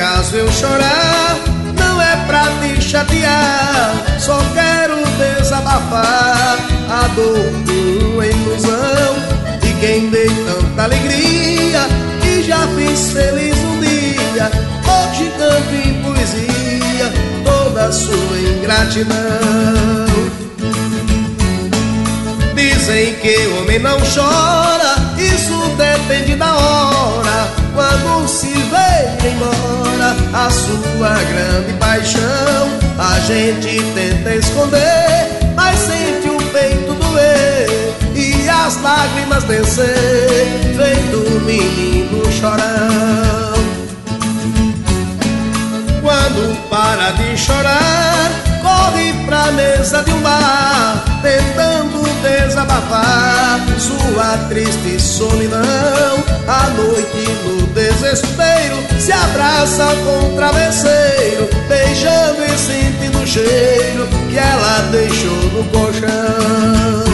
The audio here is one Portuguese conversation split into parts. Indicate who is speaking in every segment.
Speaker 1: acaso eu chorar, não é pra te chatear, só quero desabafar a dor de uma ilusão de quem dei tanta alegria e já fiz feliz um dia. Hoje canto em poesia toda a sua ingratidão. Dizem que o homem não chora, isso depende da hora, quando se vê embora a sua grande paixão. A gente tenta esconder, mas sente o peito doer e as lágrimas descer, feito um menino chorão. Quando para de chorar, corre pra mesa de um bar, tentando desabafar sua triste solidão. À noite no desespero se abraça com o travesseiro, beijando e sentindo o cheiro que ela deixou no colchão.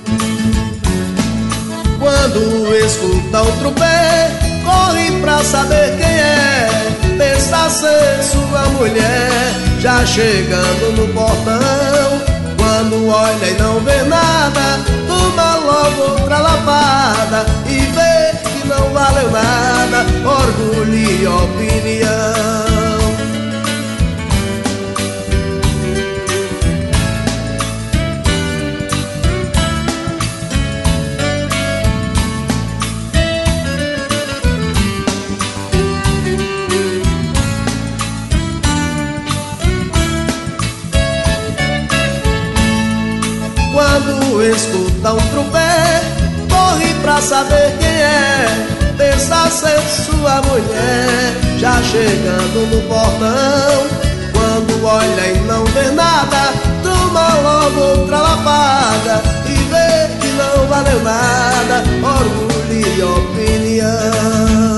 Speaker 1: Quando escuta outro pé, corre pra saber quem é, pensa ser sua mulher, já chegando no portão. Quando olha e não vê nada, toma logo outra lapada e vê que não valeu nada, orgulho e opinião. Quando escuta um tropé, corre pra saber quem é, pensa ser sua mulher, já chegando no portão. Quando olha e não vê nada, toma logo outra lapada e vê que não valeu nada, orgulho e opinião.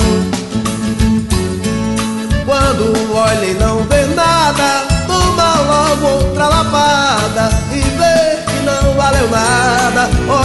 Speaker 1: Quando olha e não vê nada, toma logo outra lapada e vê que não valeu nada,